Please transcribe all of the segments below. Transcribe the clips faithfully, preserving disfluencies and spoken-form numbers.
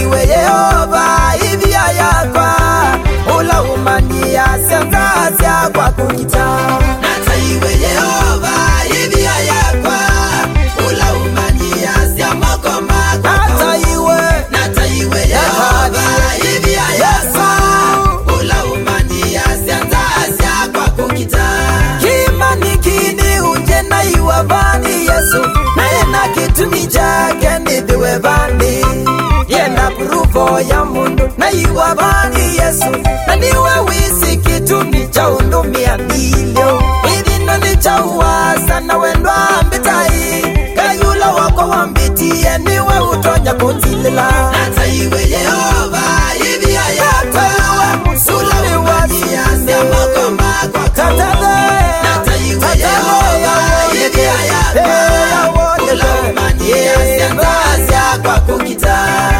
iwe Yehova ivia yakwa ula umania senza kwa kukita nata iwe Yehova ivia yakwa ula umania siamoko makwa nata iwe nata iwe Yehova ivia yakwa ula umania senza kwa kukita kima nikini unje na iwa bani Yesu na ena kitumi chake nidhiwe bani yena pruvo ya mundu na iwa bani Yesu na niwe wisi kitumi cha undumia milio idhino ni cha uwasa na wendwa ambitai kayula wako wambitie niwe utonya kutilila nata iwe Yehova ivia yakwa ula umania siamoko makwa katade nata iwe Yehova ivia yakwa ula umania siamoko kwa kukita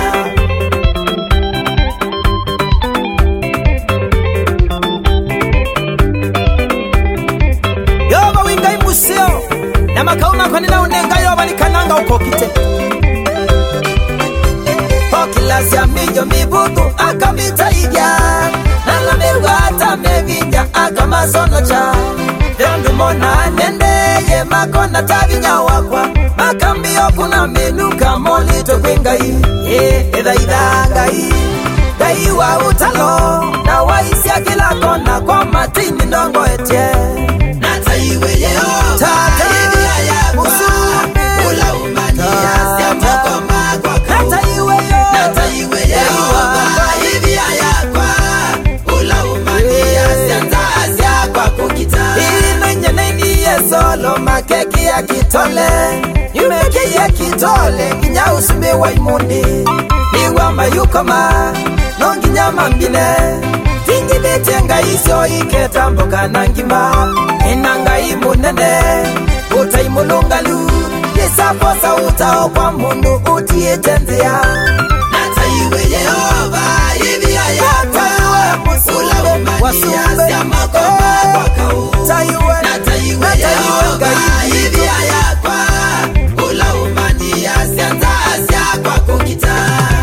Yoba wingai museo na makauma kwa nila unenga yoba likananga ukokite Okila siya mijo mibutu akamita igya Nala mirwata mevinja akamasono cha Yandu mona nendeye makona tavinya wakwa Makambio kuna menuka molito kwengai Edha idha ngai Gai wa utalo na waisia kila kona kwa matini nongo etie Nata iwe Yehova Tata ivia yakwa ula umania siamoko makwa Nata iwe Yehova Nata iwe Yehova ivia yakwa ula umania siamza kwa kukita Ino nyeneni yesolo makeki ya kitole Yumeki ya kitole Nginya usumbe wa imundi Niwa mayukoma Nongi nyama mbine Tingi betenga isyo iketamboka nangima Inanga imunene Uta imulungalu Yesaposa utao kwa mundu utie tenzea Nata iwe Yehova ivia yakwa ula umania siamoko makwa kau Nata iwe Yehova ivia yakwa ula umania sianza kwa kukita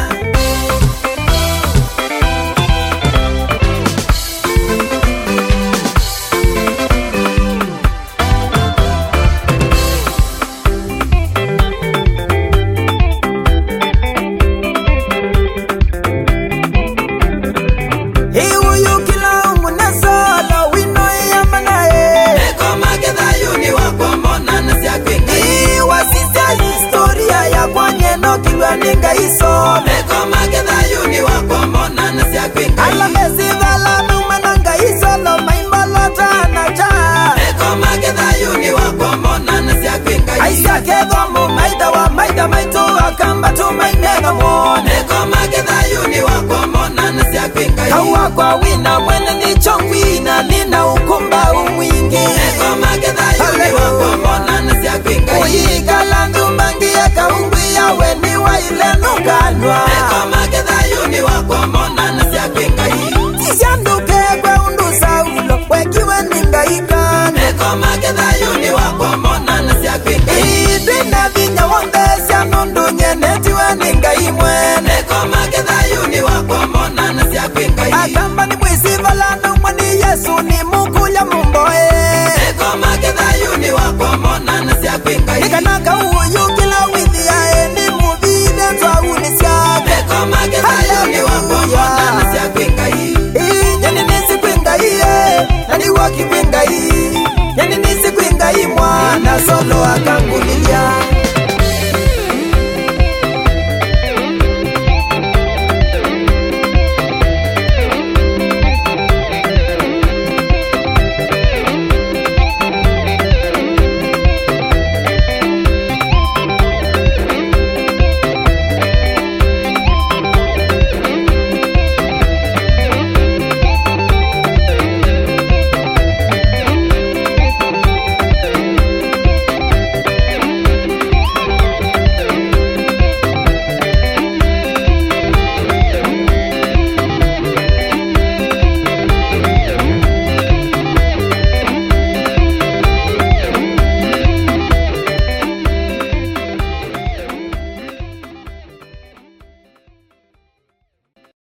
Ninga iso Eko magedha yuni wako mona na siya kwinga Ala mezi dhala numananga iso Lo maimbalo tana cha Eko magedha yuni wako mona na siya kwinga Aisha kedho mu maida wa maida maitu Akamba tu mainega mwone Eko magedha yuni wako mona na siya kwinga Kawa kwa wina mwene ni chongwina Nina ukumba umwingi Eko magedha yuni wako mona na siya kwinga Uyiga landu mangi ya kaungwi ya weni ile nukanwa Eko magedha yuni wako mona na siya kwinga hii Tisyanduke kwe undu saulo Wekiwe ninga ikane Eko magedha yuni wako mona na siya kwinga hii Idina vinya wonde siya nundu nyenetiwe ninga imwene Eko magedha yuni wako mona na siya kwinga hii Akamba ni mwisi valanu mwani Yesu ni muku ya mumboe